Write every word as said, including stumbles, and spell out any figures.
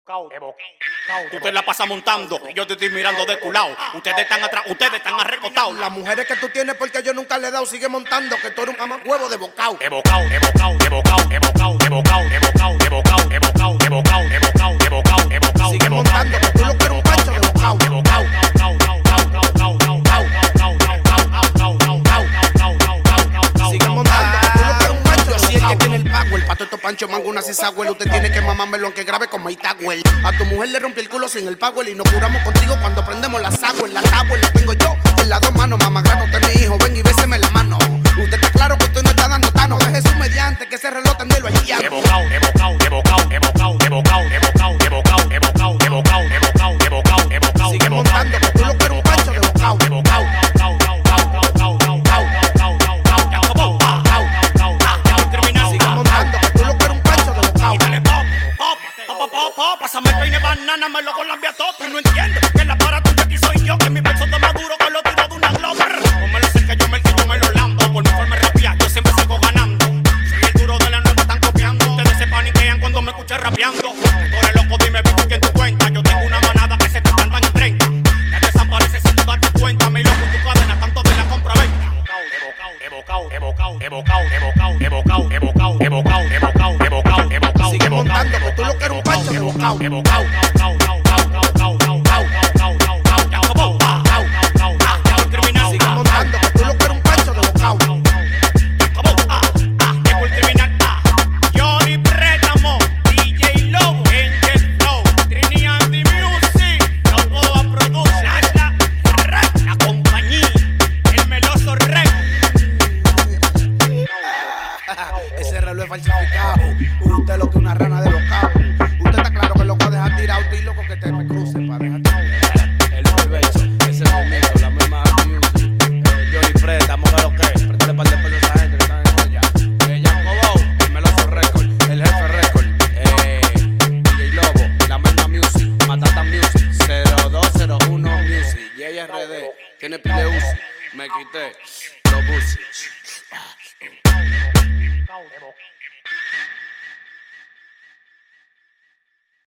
Tú te la pasas montando y yo te estoy mirando de culao. Ustedes están atrás, ustedes están arrecotados. Las mujeres que tú tienes porque yo nunca le he dado, sigue montando que tú eres un mamagüevo de bocao. De bocao, de bocao, de bocao, de bocao, de bocao, de bocao, de bocao, de bocao, de bocao, de bocao, de bocao, de bocao. Sigue montando que tú lo que eres un pancho de bocao. De bocao. Sigue montando que tú lo que eres un pancho. Yo soy el que tiene el power. Pa' todo estos pancho mango una cisagüel. Usted tiene que mamármelo aunque grabe con My Tower. A tu mujer le rompí el culo sin el power y nos curamos contigo cuando prendemos la sagua. La tower la tengo yo en las dos manos. Mamá grano, usted es mi hijo, ven y béseme la mano. Usted está claro que usted no está dando tano. Es Jesús mediante que ese reloj tendelo allí ya. De bocao, de bocao, de bocao, de bocao, de bocao, de bocao, de bocao, de bocao, de bocao, de bocao, de bocao, de bocao. Sigue montando que tú lo que eres un pancho de bocao. De bocao. Pásame el peine banana, me lo colambia todo. Tú no entiendes que el aparato de aquí soy yo. Que mi verso está más duro que lo tiro de una glover. O me lo sé que yo me el que yo me lo lambo. Por mi forma rapia, yo siempre sigo ganando. Soy el duro de la nueva, están copiando. Ustedes se paniquean cuando me escuchan rapeando. Tú eres loco, dime, viste quién tú cuentas. Yo tengo una manada que se te tardan en treinta. Ya desaparece si tú date cuenta. Mi loco, tu cadena, tanto de la compra-venta. De bocao, de bocao, de bocao, de bocao, de bocao, de bocao, de bocao, de bocao, de bocao, de bocao. Sigue montando que tú lo que eres un pancho de bocao. De bocao. Sigue montando que tú lo que eres un pancho de bocao. Johnny Préstamo, D J Lobo, Angel Flow, Trini Andy Music, Loboa Production, la compañía, el Meloso Rey. Ese reloj es falsificado. Usted lo que una rana de bocao. Usted está claro que lo va a dejar tirado. Estoy loco que te me cruce para dejarte. El Norbecho, ese es conmigo, la misma music. Eh, Johnny Préstamo, ¿sabes lo que es? Préstale par de pesos a esa gente que están en olla. Eh, Jacobo, el Meloso Record, el Jefe Record, eh, D J Lobo, la misma music, Matata Music, cero dos cero uno Music, J R D, tiene pile uso, me quité, los buses.